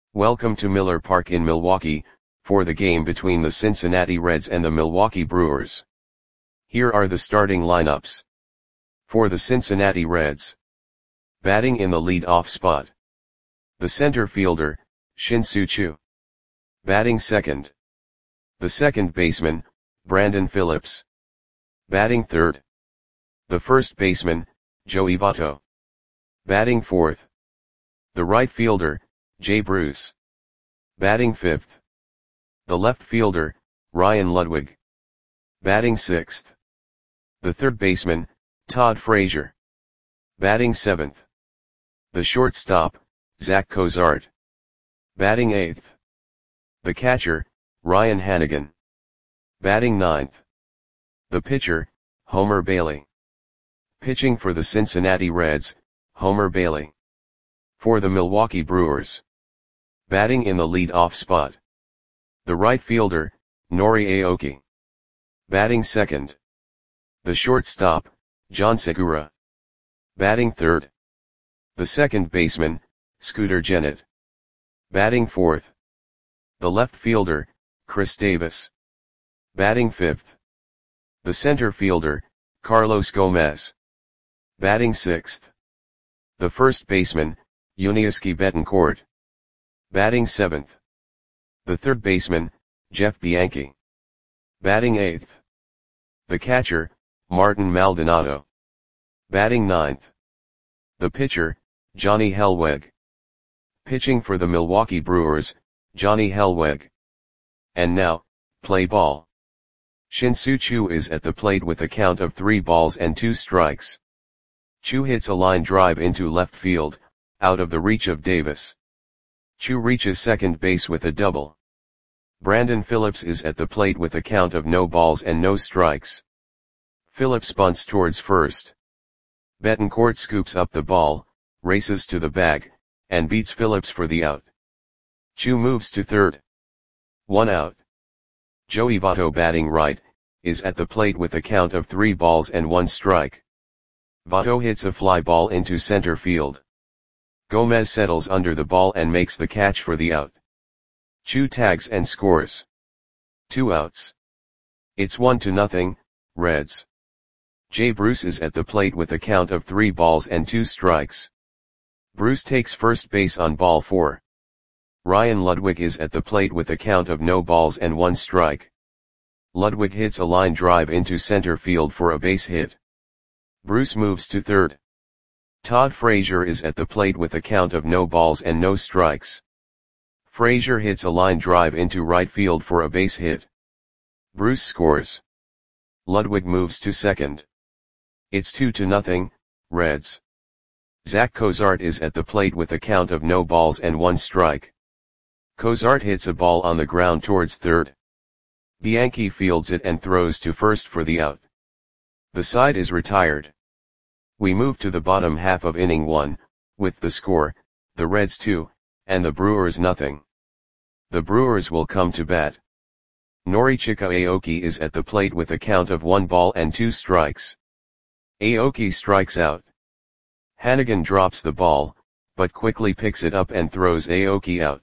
Welcome to Miller Park in Milwaukee, for the game between the Cincinnati Reds and the Milwaukee Brewers. Here are the starting lineups. For the Cincinnati Reds. Batting in the lead-off spot. The center fielder, Shin-Soo Choo. Batting second. The second baseman, Brandon Phillips. Batting third. The first baseman, Joey Votto. Batting fourth. The right fielder, Jay Bruce. Batting fifth. The left fielder, Ryan Ludwig. Batting sixth. The third baseman, Todd Frazier. Batting seventh. The shortstop, Zach Cozart. Batting eighth. The catcher, Ryan Hanigan. Batting ninth. The pitcher, Homer Bailey. Pitching for the Cincinnati Reds, Homer Bailey. For the Milwaukee Brewers. Batting in the lead-off spot. The right fielder, Nori Aoki. Batting second. The shortstop, John Segura. Batting third. The second baseman, Scooter Gennett. Batting fourth. The left fielder, Chris Davis. Batting fifth. The center fielder, Carlos Gomez. Batting sixth. The first baseman, Yuniesky Betancourt. Batting seventh. The third baseman, Jeff Bianchi. Batting eighth. The catcher, Martin Maldonado. Batting ninth. The pitcher, Johnny Hellweg. Pitching for the Milwaukee Brewers, Johnny Hellweg. And now, play ball. Shin-Soo Choo is at the plate with a count of 3 balls and 2 strikes. Choo hits a line drive into left field, out of the reach of Davis. Choo reaches second base with a double. Brandon Phillips is at the plate with a count of no balls and no strikes. Phillips bunts towards first. Betancourt scoops up the ball, races to the bag, and beats Phillips for the out. Choo moves to third. 1 out. Joey Votto, batting right, is at the plate with a count of 3 balls and 1 strike. Votto hits a fly ball into center field. Gomez settles under the ball and makes the catch for the out. Choo tags and scores. 2 outs. It's 1-0, Reds. Jay Bruce is at the plate with a count of 3 balls and 2 strikes. Bruce takes first base on ball 4. Ryan Ludwig is at the plate with a count of no balls and 1 strike. Ludwig hits a line drive into center field for a base hit. Bruce moves to third. Todd Frazier is at the plate with a count of no balls and no strikes. Frazier hits a line drive into right field for a base hit. Bruce scores. Ludwig moves to second. It's 2-0, Reds. Zach Cozart is at the plate with a count of no balls and 1 strike. Cozart hits a ball on the ground towards third. Bianchi fields it and throws to first for the out. The side is retired. We move to the bottom half of inning 1, with the score, the Reds 2, and the Brewers 0. The Brewers will come to bat. Norichika Aoki is at the plate with a count of 1 ball and 2 strikes. Aoki strikes out. Hanigan drops the ball, but quickly picks it up and throws Aoki out.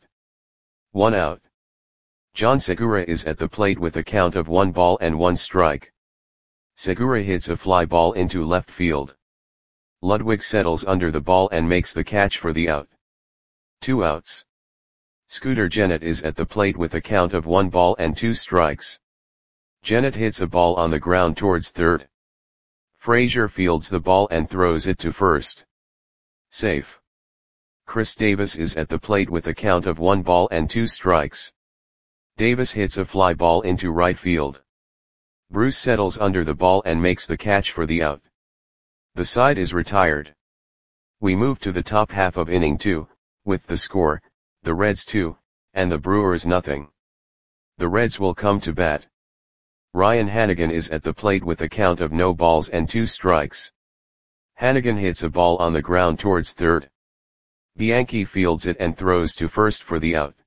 1 out. John Segura is at the plate with a count of 1 ball and 1 strike. Segura hits a fly ball into left field. Ludwig settles under the ball and makes the catch for the out. 2 outs. Scooter Gennett is at the plate with a count of 1 ball and 2 strikes. Gennett hits a ball on the ground towards third. Frazier fields the ball and throws it to first. Safe. Chris Davis is at the plate with a count of 1 ball and 2 strikes. Davis hits a fly ball into right field. Bruce settles under the ball and makes the catch for the out. The side is retired. We move to the top half of inning 2, with the score, the Reds 2, and the Brewers 0. The Reds will come to bat. Ryan Hanigan is at the plate with a count of no balls and 2 strikes. Hanigan hits a ball on the ground towards third. Bianchi fields it and throws to first for the out.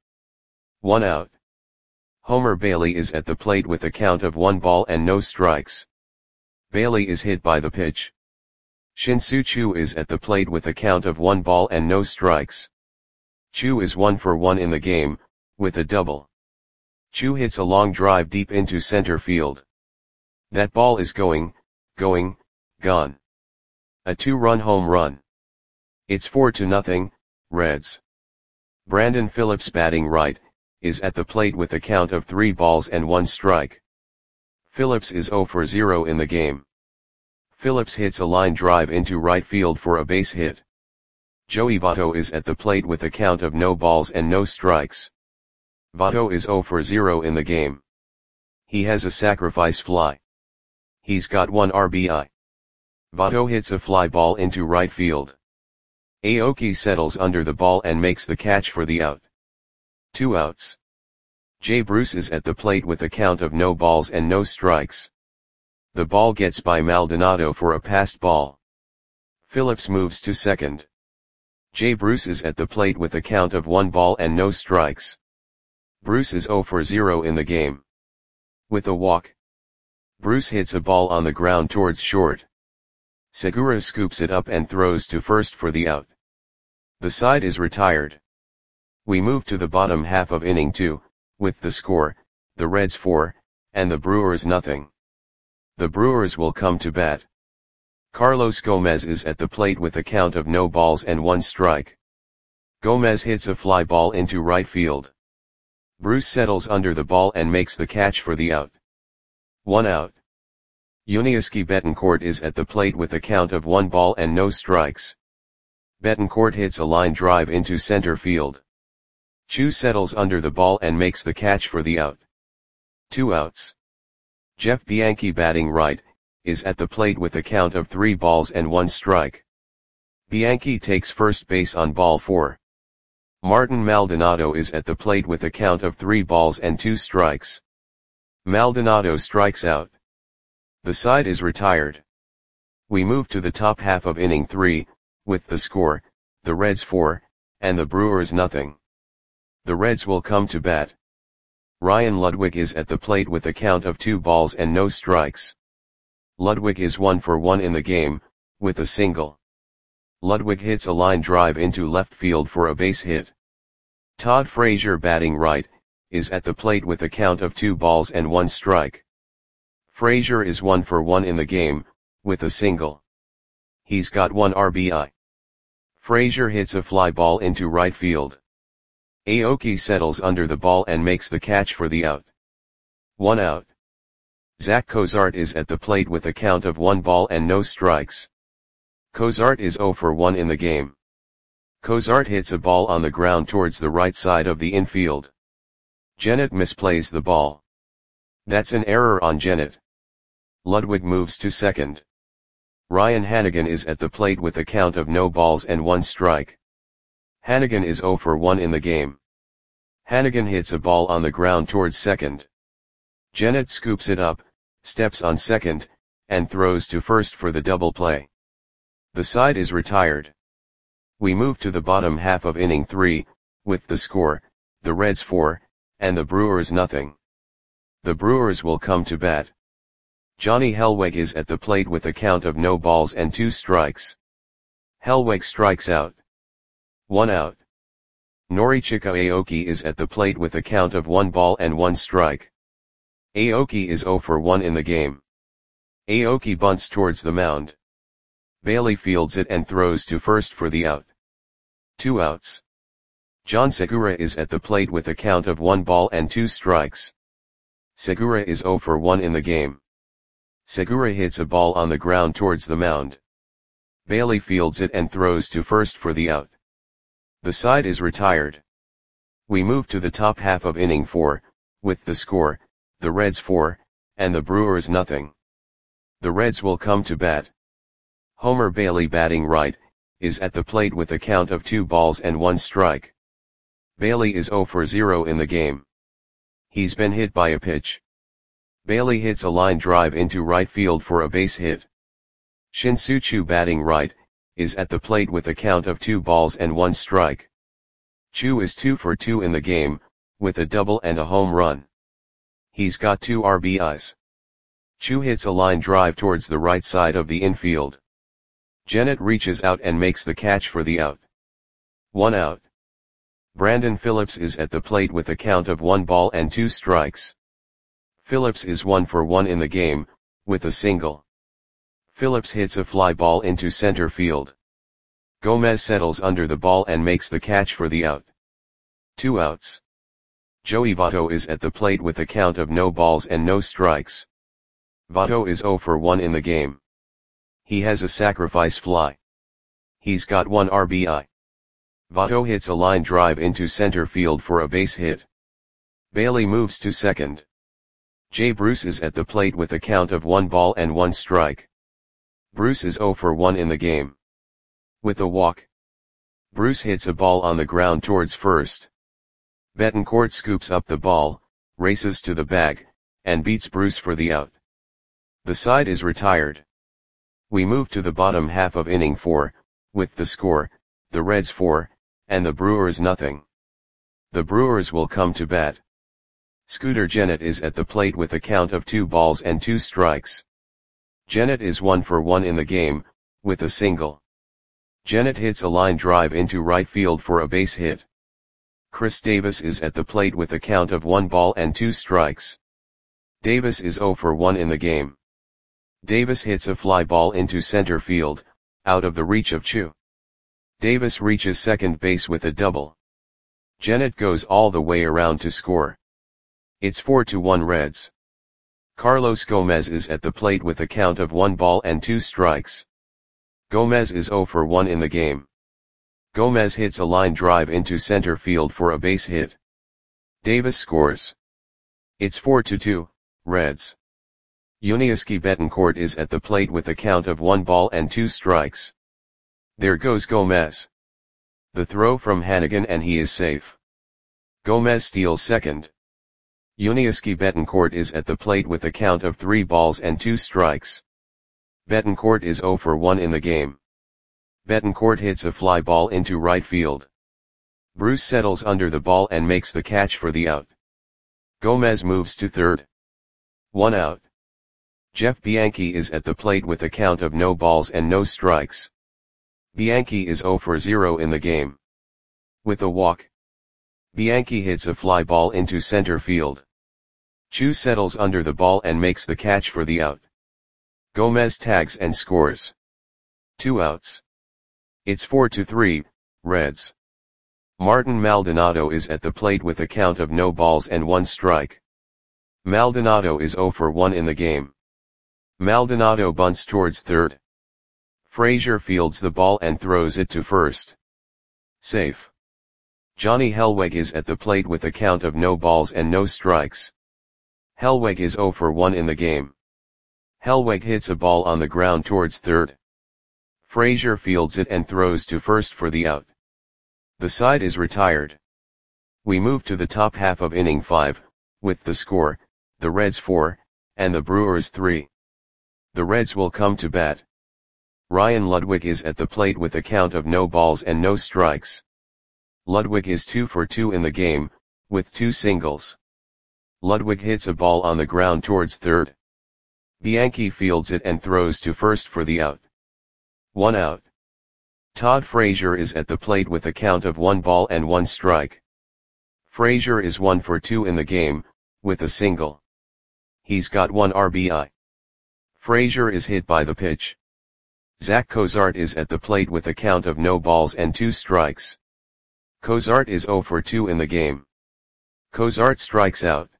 1 out. Homer Bailey is at the plate with a count of 1 ball and no strikes. Bailey is hit by the pitch. Shin-Soo Choo is at the plate with a count of 1 ball and no strikes. Chu is 1 for 1 in the game, with a double. Chu hits a long drive deep into center field. That ball is gone. A 2-run home run. It's 4-0, Reds. Brandon Phillips batting right, is at the plate with a count of 3 balls and 1 strike. Phillips is 0 for 0 in the game. Phillips hits a line drive into right field for a base hit. Joey Votto is at the plate with a count of no balls and no strikes. Votto is 0 for 0 in the game. He has a sacrifice fly. He's got 1 RBI. Votto hits a fly ball into right field. Aoki settles under the ball and makes the catch for the out. 2 outs. Jay Bruce is at the plate with a count of no balls and no strikes. The ball gets by Maldonado for a passed ball. Phillips moves to second. Jay Bruce is at the plate with a count of 1 ball and no strikes. Bruce is 0 for 0 in the game. With a walk, Bruce hits a ball on the ground towards short. Segura scoops it up and throws to first for the out. The side is retired. We move to the bottom half of inning 2, with the score, the Reds 4, and the Brewers nothing. The Brewers will come to bat. Carlos Gomez is at the plate with a count of no balls and 1 strike. Gomez hits a fly ball into right field. Bruce settles under the ball and makes the catch for the out. 1 out. Yuniesky Betancourt is at the plate with a count of 1 ball and no strikes. Betancourt hits a line drive into center field. Chu settles under the ball and makes the catch for the out. 2 outs. Jeff Bianchi batting right, is at the plate with a count of 3 balls and 1 strike. Bianchi takes first base on ball 4. Martin Maldonado is at the plate with a count of 3 balls and 2 strikes. Maldonado strikes out. The side is retired. We move to the top half of inning 3, with the score, the Reds 4, and the Brewers nothing. The Reds will come to bat. Ryan Ludwig is at the plate with a count of 2 balls and no strikes. Ludwig is 1 for 1 in the game, with a single. Ludwig hits a line drive into left field for a base hit. Todd Frazier batting right, is at the plate with a count of 2 balls and 1 strike. Frazier is 1 for 1 in the game, with a single. He's got 1 RBI. Frazier hits a fly ball into right field. Aoki settles under the ball and makes the catch for the out. 1 out. Zach Cozart is at the plate with a count of 1 ball and no strikes. Cozart is 0 for 1 in the game. Cozart hits a ball on the ground towards the right side of the infield. Jennett misplays the ball. That's an error on Jennett. Ludwig moves to second. Ryan Hanigan is at the plate with a count of no balls and 1 strike. Hanigan is 0 for 1 in the game. Hanigan hits a ball on the ground towards second. Jennett scoops it up, steps on second, and throws to first for the double play. The side is retired. We move to the bottom half of inning 3, with the score, the Reds 4, and the Brewers nothing. The Brewers will come to bat. Johnny Hellweg is at the plate with a count of no balls and 2 strikes. Hellweg strikes out. 1 out. Norichika Aoki is at the plate with a count of 1 ball and 1 strike. Aoki is 0 for 1 in the game. Aoki bunts towards the mound. Bailey fields it and throws to first for the out. 2 outs. John Segura is at the plate with a count of 1 ball and 2 strikes. Segura is 0 for 1 in the game. Segura hits a ball on the ground towards the mound. Bailey fields it and throws to first for the out. The side is retired. We move to the top half of inning 4, with the score, the Reds 4, and the Brewers nothing. The Reds will come to bat. Homer Bailey batting right, is at the plate with a count of 2 balls and 1 strike. Bailey is 0 for 0 in the game. He's been hit by a pitch. Bailey hits a line drive into right field for a base hit. Shin-Soo Choo batting right, is at the plate with a count of 2 balls and 1 strike. Choo is 2 for 2 in the game, with a double and a home run. He's got 2 RBIs. Choo hits a line drive towards the right side of the infield. Jennett reaches out and makes the catch for the out. 1 out. Brandon Phillips is at the plate with a count of 1 ball and 2 strikes. Phillips is 1 for 1 in the game, with a single. Phillips hits a fly ball into center field. Gomez settles under the ball and makes the catch for the out. 2 outs. Joey Votto is at the plate with a count of no balls and no strikes. Votto is 0 for 1 in the game. He has a sacrifice fly. He's got 1 RBI. Votto hits a line drive into center field for a base hit. Bailey moves to second. Jay Bruce is at the plate with a count of 1 ball and 1 strike. Bruce is 0 for 1 in the game. With a walk, Bruce hits a ball on the ground towards first. Betancourt scoops up the ball, races to the bag, and beats Bruce for the out. The side is retired. We move to the bottom half of inning 4, with the score, the Reds 4, and the Brewers nothing. The Brewers will come to bat. Scooter Gennett is at the plate with a count of 2 balls and 2 strikes. Gennett is 1 for 1 in the game, with a single. Gennett hits a line drive into right field for a base hit. Chris Davis is at the plate with a count of 1 ball and 2 strikes. Davis is 0 for 1 in the game. Davis hits a fly ball into center field, out of the reach of Chu. Davis reaches second base with a double. Gennett goes all the way around to score. It's 4-1 Reds. Carlos Gomez is at the plate with a count of 1 ball and 2 strikes. Gomez is 0 for 1 in the game. Gomez hits a line drive into center field for a base hit. Davis scores. It's 4-2, Reds. Yuniesky Betancourt is at the plate with a count of 1 ball and 2 strikes. There goes Gomez. The throw from Hannigan and he is safe. Gomez steals second. Yuniesky Betancourt is at the plate with a count of 3 balls and 2 strikes. Betancourt is 0 for 1 in the game. Betancourt hits a fly ball into right field. Bruce settles under the ball and makes the catch for the out. Gomez moves to third. 1 out. Jeff Bianchi is at the plate with a count of no balls and no strikes. Bianchi is 0 for 0 in the game. With a walk, Bianchi hits a fly ball into center field. Chu settles under the ball and makes the catch for the out. Gomez tags and scores. 2 outs. It's 4-3, Reds. Martin Maldonado is at the plate with a count of no balls and 1 strike. Maldonado is 0 for 1 in the game. Maldonado bunts towards third. Frazier fields the ball and throws it to first. Safe. Johnny Hellweg is at the plate with a count of no balls and no strikes. Hellweg is 0 for 1 in the game. Hellweg hits a ball on the ground towards third. Frazier fields it and throws to first for the out. The side is retired. We move to the top half of inning 5, with the score, the Reds 4, and the Brewers 3. The Reds will come to bat. Ryan Ludwig is at the plate with a count of no balls and no strikes. Ludwig is 2 for 2 in the game, with 2 singles. Ludwig hits a ball on the ground towards third. Bianchi fields it and throws to first for the out. 1 out. Todd Frazier is at the plate with a count of 1 ball and 1 strike. Frazier is 1 for 2 in the game, with a single. He's got 1 RBI. Frazier is hit by the pitch. Zach Cozart is at the plate with a count of no balls and 2 strikes. Cozart is 0 for 2 in the game. Cozart strikes out.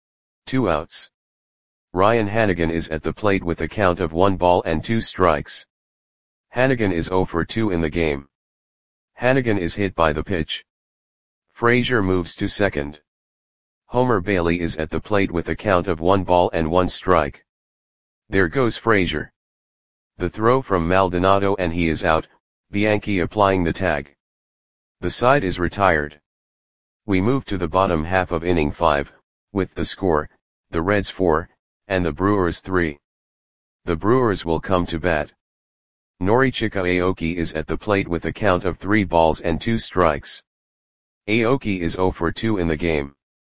2 outs. Ryan Hannigan is at the plate with a count of 1 ball and 2 strikes. Hannigan is 0 for 2 in the game. Hannigan is hit by the pitch. Frazier moves to second. Homer Bailey is at the plate with a count of 1 ball and 1 strike. There goes Frazier. The throw from Maldonado and he is out, Bianchi applying the tag. The side is retired. We move to the bottom half of inning 5, with the score, the Reds 4, and the Brewers 3. The Brewers will come to bat. Norichika Aoki is at the plate with a count of 3 balls and 2 strikes. Aoki is 0 for 2 in the game.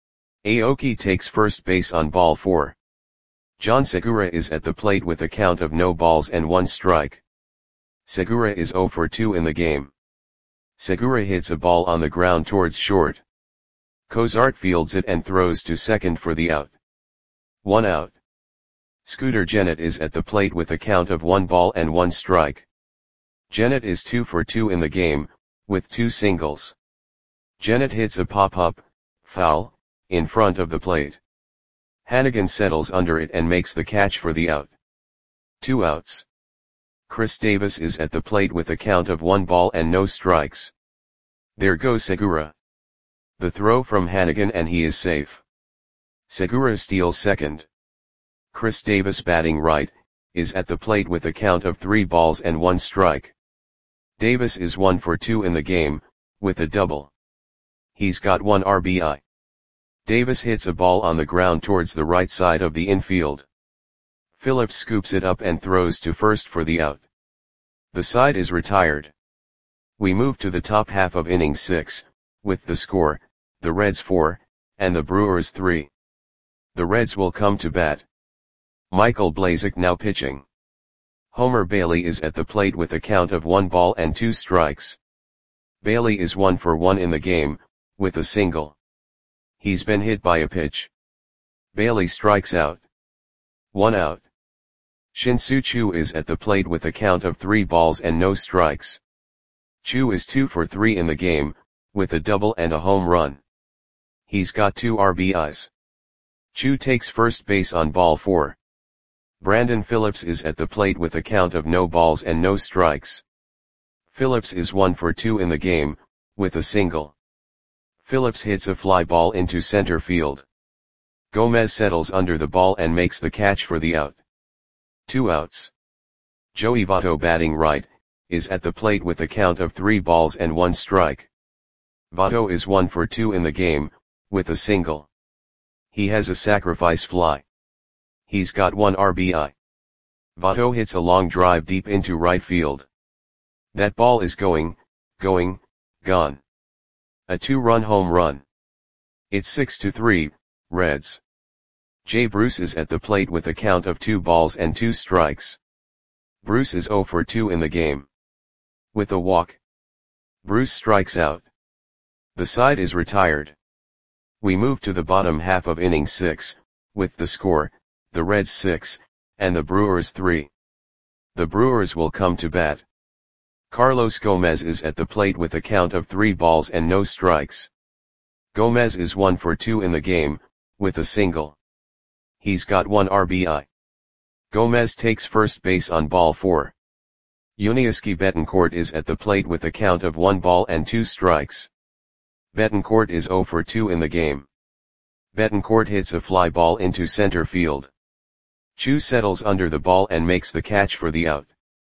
Aoki takes first base on ball 4. John Segura is at the plate with a count of no balls and 1 strike. Segura is 0 for 2 in the game. Segura hits a ball on the ground towards short. Cozart fields it and throws to second for the out. 1 out. Scooter Gennett is at the plate with a count of 1 ball and 1 strike. Gennett is 2 for 2 in the game, with 2 singles. Gennett hits a pop-up, foul, in front of the plate. Hannigan settles under it and makes the catch for the out. 2 outs. Chris Davis is at the plate with a count of 1 ball and no strikes. There goes Segura. The throw from Hannigan and he is safe. Segura steals second. Chris Davis batting right, is at the plate with a count of 3 balls and 1 strike. Davis is 1 for 2 in the game, with a double. He's got 1 RBI. Davis hits a ball on the ground towards the right side of the infield. Phillips scoops it up and throws to first for the out. The side is retired. We move to the top half of inning 6, with the score, the Reds 4, and the Brewers 3. The Reds will come to bat. Michael Blazek now pitching. Homer Bailey is at the plate with a count of 1 ball and 2 strikes. Bailey is 1 for 1 in the game, with a single. He's been hit by a pitch. Bailey strikes out. 1 out. Shin-Soo Choo is at the plate with a count of 3 balls and no strikes. Choo is 2 for 3 in the game, with a double and a home run. He's got 2 RBIs. Choo takes first base on ball 4. Brandon Phillips is at the plate with a count of no balls and no strikes. Phillips is 1 for 2 in the game, with a single. Phillips hits a fly ball into center field. Gomez settles under the ball and makes the catch for the out. 2 outs. Joey Votto batting right, is at the plate with a count of 3 balls and 1 strike. Votto is 1 for 2 in the game, with a single. He has a sacrifice fly. He's got 1 RBI. Votto hits a long drive deep into right field. That ball is gone. A 2-run home run. It's 6-3, Reds. Jay Bruce is at the plate with a count of 2 balls and 2 strikes. Bruce is 0 for 2 in the game. With a walk. Bruce strikes out. The side is retired. We move to the bottom half of inning 6, with the score, the Reds 6, and the Brewers 3. The Brewers will come to bat. Carlos Gomez is at the plate with a count of 3 balls and no strikes. Gomez is 1 for 2 in the game, with a single. He's got 1 RBI. Gomez takes first base on ball 4. Yuniesky Betancourt is at the plate with a count of 1 ball and 2 strikes. Betancourt is 0 for 2 in the game. Betancourt hits a fly ball into center field. Choo settles under the ball and makes the catch for the out.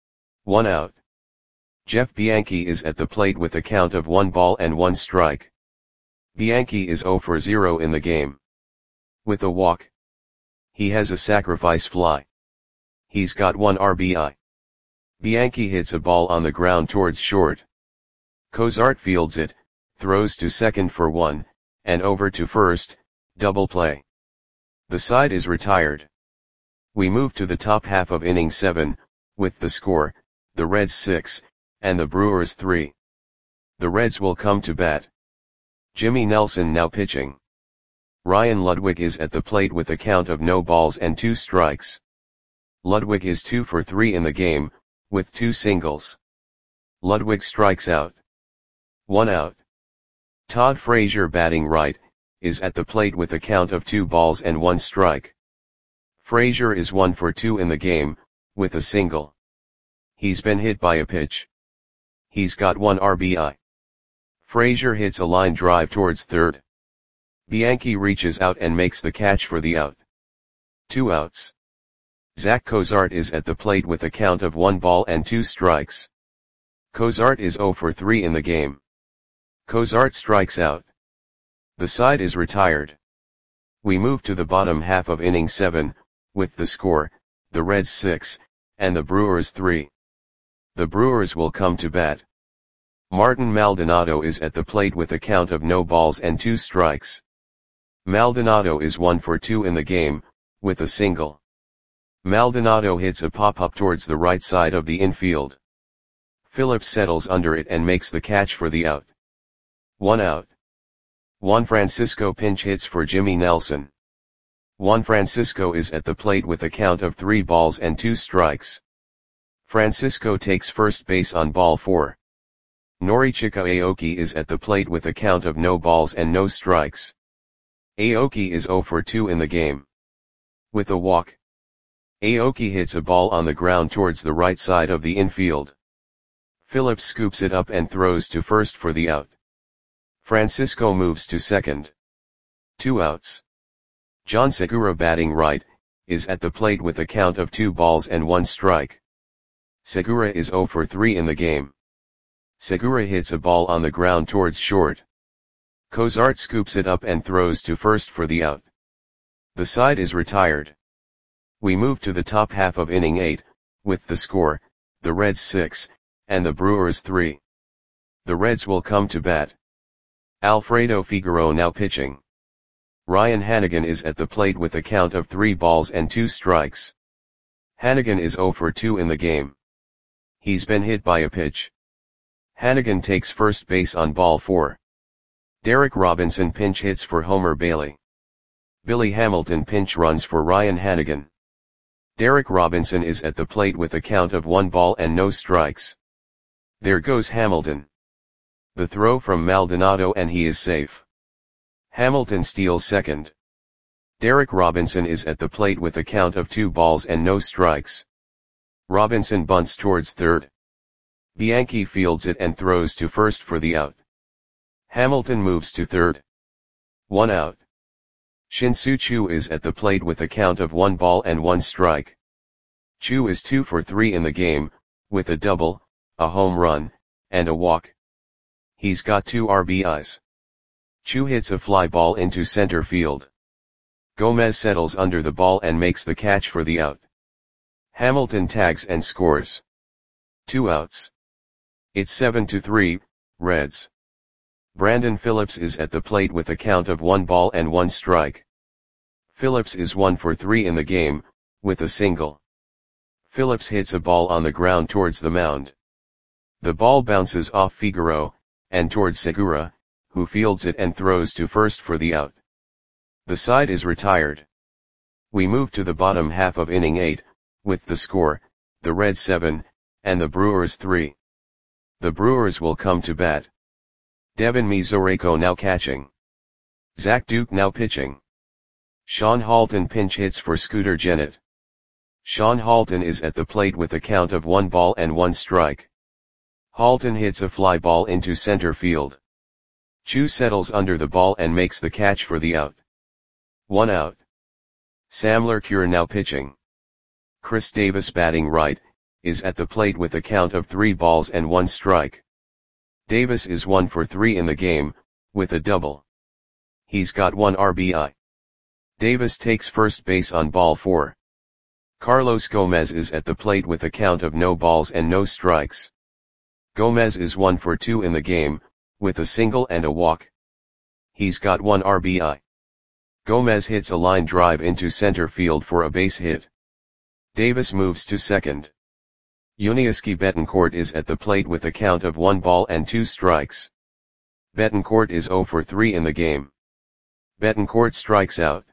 1 out. Jeff Bianchi is at the plate with a count of 1 ball and 1 strike. Bianchi is 0 for 0 in the game. With a walk. He has a sacrifice fly. He's got 1 RBI. Bianchi hits a ball on the ground towards short. Cozart fields it, throws to second for 1, and over to first, double play. The side is retired. We move to the top half of inning 7, with the score, the Reds 6, and the Brewers 3. The Reds will come to bat. Jimmy Nelson now pitching. Ryan Ludwig is at the plate with a count of no balls and 2 strikes. Ludwig is 2 for 3 in the game, with 2 singles. Ludwig strikes out. 1 out. Todd Frazier batting right, is at the plate with a count of 2 balls and 1 strike. Frazier is 1 for 2 in the game, with a single. He's been hit by a pitch. He's got 1 RBI. Frazier hits a line drive towards third. Bianchi reaches out and makes the catch for the out. 2 outs. Zach Cozart is at the plate with a count of 1 ball and 2 strikes. Cozart is 0 for 3 in the game. Cozart strikes out. The side is retired. We move to the bottom half of inning 7, with the score, the Reds 6, and the Brewers 3. The Brewers will come to bat. Martin Maldonado is at the plate with a count of no balls and 2 strikes. Maldonado is 1 for 2 in the game, with a single. Maldonado hits a pop-up towards the right side of the infield. Phillips settles under it and makes the catch for the out. 1 out. Juan Francisco pinch hits for Jimmy Nelson. Juan Francisco is at the plate with a count of 3 balls and 2 strikes. Francisco takes first base on ball 4. Norichika Aoki is at the plate with a count of no balls and no strikes. Aoki is 0 for 2 in the game. With a walk, Aoki hits a ball on the ground towards the right side of the infield. Phillips scoops it up and throws to first for the out. Francisco moves to second. 2 outs. John Segura, batting right, is at the plate with a count of 2 balls and 1 strike. Segura is 0 for 3 in the game. Segura hits a ball on the ground towards short. Cozart scoops it up and throws to first for the out. The side is retired. We move to the top half of inning 8, with the score, the Reds 6, and the Brewers 3. The Reds will come to bat. Alfredo Figueroa now pitching. Ryan Hanigan is at the plate with a count of 3 balls and 2 strikes. Hanigan is 0 for 2 in the game. He's been hit by a pitch. Hanigan takes first base on ball 4. Derek Robinson pinch hits for Homer Bailey. Billy Hamilton pinch runs for Ryan Hanigan. Derek Robinson is at the plate with a count of 1 ball and no strikes. There goes Hamilton. The throw from Maldonado and he is safe. Hamilton steals second. Derek Robinson is at the plate with a count of 2 balls and no strikes. Robinson bunts towards third. Bianchi fields it and throws to first for the out. Hamilton moves to third. 1 out. Shin-Soo Choo is at the plate with a count of 1 ball and 1 strike. Choo is 2 for 3 in the game, with a double, a home run, and a walk. He's got 2 RBIs. Choo hits a fly ball into center field. Gomez settles under the ball and makes the catch for the out. Hamilton tags and scores. 2 outs. It's 7-3, Reds. Brandon Phillips is at the plate with a count of 1 ball and 1 strike. Phillips is 1 for 3 in the game, with a single. Phillips hits a ball on the ground towards the mound. The ball bounces off Figueroa, and towards Segura, who fields it and throws to first for the out. The side is retired. We move to the bottom half of inning 8, with the score, the Reds 7, and the Brewers 3. The Brewers will come to bat. Devin Mesoraco now catching. Zach Duke now pitching. Sean Halton pinch hits for Scooter Gennett. Sean Halton is at the plate with a count of 1 ball and 1 strike. Halton hits a fly ball into center field. Choo settles under the ball and makes the catch for the out. 1 out. Sam Lercure now pitching. Chris Davis, batting right, is at the plate with a count of 3 balls and 1 strike. Davis is 1 for 3 in the game, with a double. He's got 1 RBI. Davis takes first base on ball 4. Carlos Gomez is at the plate with a count of no balls and no strikes. Gomez is 1 for 2 in the game, with a single and a walk. He's got 1 RBI. Gomez hits a line drive into center field for a base hit. Davis moves to second. Yuniesky Betancourt is at the plate with a count of 1 ball and 2 strikes. Betancourt is 0 for 3 in the game. Betancourt strikes out.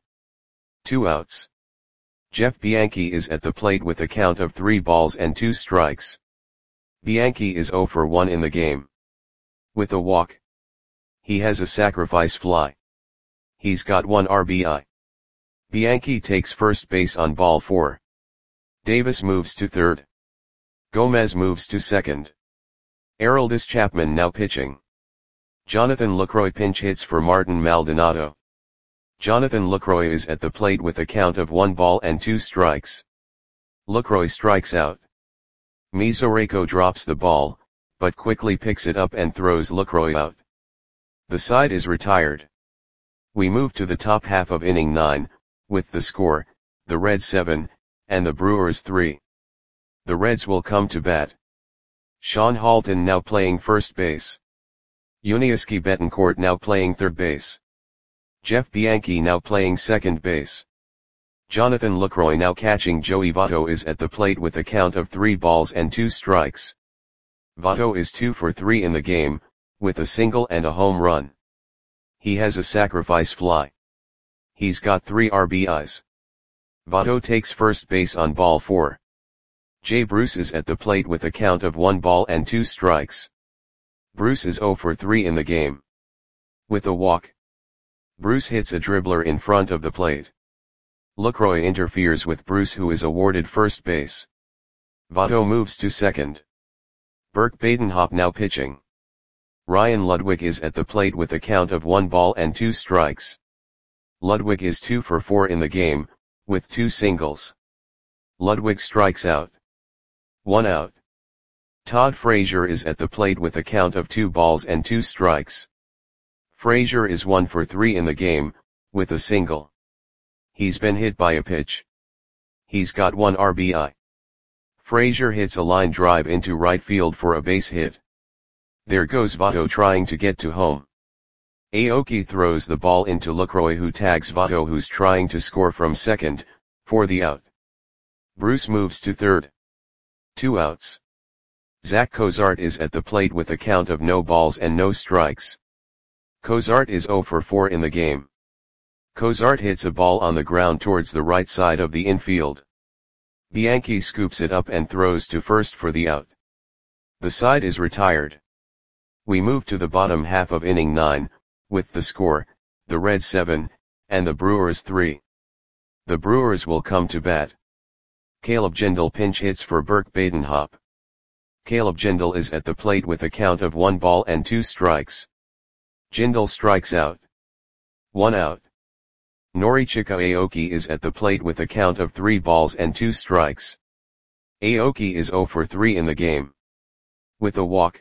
2 outs. Jeff Bianchi is at the plate with a count of 3 balls and 2 strikes. Bianchi is 0 for 1 in the game. With a walk. He has a sacrifice fly. He's got 1 RBI. Bianchi takes first base on ball 4. Davis moves to third. Gomez moves to second. Aroldis Chapman now pitching. Jonathan Lucroy pinch hits for Martin Maldonado. Jonathan Lucroy is at the plate with a count of 1 ball and 2 strikes. Lucroy strikes out. Mesoraco drops the ball, but quickly picks it up and throws Lucroy out. The side is retired. We move to the top half of inning 9, with the score, the Reds 7, and the Brewers 3. The Reds will come to bat. Sean Halton now playing first base. Yuniesky Betancourt now playing third base. Jeff Bianchi now playing second base. Jonathan Lucroy now catching. Joey Votto is at the plate with a count of 3 balls and 2 strikes. Votto is 2 for 3 in the game, with a single and a home run. He has a sacrifice fly. He's got 3 RBIs. Votto takes first base on ball 4. Jay Bruce is at the plate with a count of 1 ball and 2 strikes. Bruce is 0 for 3 in the game. With a walk, Bruce hits a dribbler in front of the plate. Lucroy interferes with Bruce, who is awarded first base. Votto moves to second. Burke Badenhop now pitching. Ryan Ludwig is at the plate with a count of 1 ball and 2 strikes. Ludwig is 2 for 4 in the game, with 2 singles. Ludwig strikes out. 1 out. Todd Frazier is at the plate with a count of 2 balls and 2 strikes. Frazier is 1 for 3 in the game, with a single. He's been hit by a pitch. He's got 1 RBI. Frazier hits a line drive into right field for a base hit. There goes Votto trying to get to home. Aoki throws the ball into Lucroy, who tags Votto, who's trying to score from second, for the out. Bruce moves to third. 2 outs. Zach Cozart is at the plate with a count of no balls and no strikes. Cozart is 0 for 4 in the game. Cozart hits a ball on the ground towards the right side of the infield. Bianchi scoops it up and throws to first for the out. The side is retired. We move to the bottom half of inning 9, with the score, the Reds 7, and the Brewers 3. The Brewers will come to bat. Caleb Jindal pinch hits for Burke Badenhop. Caleb Jindal is at the plate with a count of 1 ball and 2 strikes. Jindal strikes out. 1 out. Norichika Aoki is at the plate with a count of 3 balls and 2 strikes. Aoki is 0 for 3 in the game. With a walk,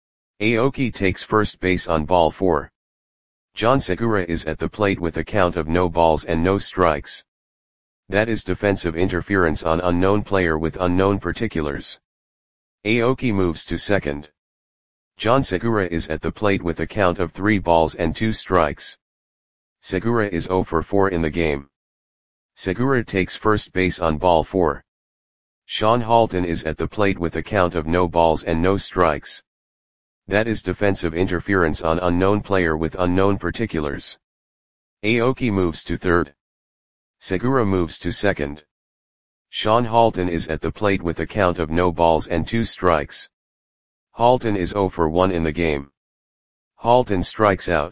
Aoki takes first base on ball 4. John Segura is at the plate with a count of no balls and no strikes. That is defensive interference on unknown player with unknown particulars. Aoki moves to second. John Segura is at the plate with a count of 3 balls and 2 strikes. Segura is 0 for 4 in the game. Segura takes first base on ball 4. Sean Halton is at the plate with a count of no balls and no strikes. That is defensive interference on unknown player with unknown particulars. Aoki moves to third. Segura moves to second. Sean Halton is at the plate with a count of no balls and 2 strikes. Halton is 0 for 1 in the game. Halton strikes out.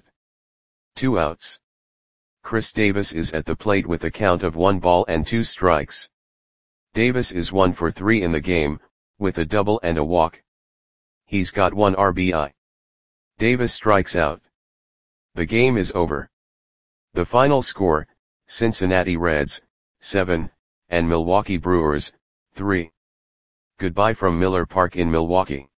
2 outs. Chris Davis is at the plate with a count of 1 ball and 2 strikes. Davis is 1 for 3 in the game, with a double and a walk. He's got 1 RBI. Davis strikes out. The game is over. The final score, Cincinnati Reds, 7, and Milwaukee Brewers, 3. Goodbye from Miller Park in Milwaukee.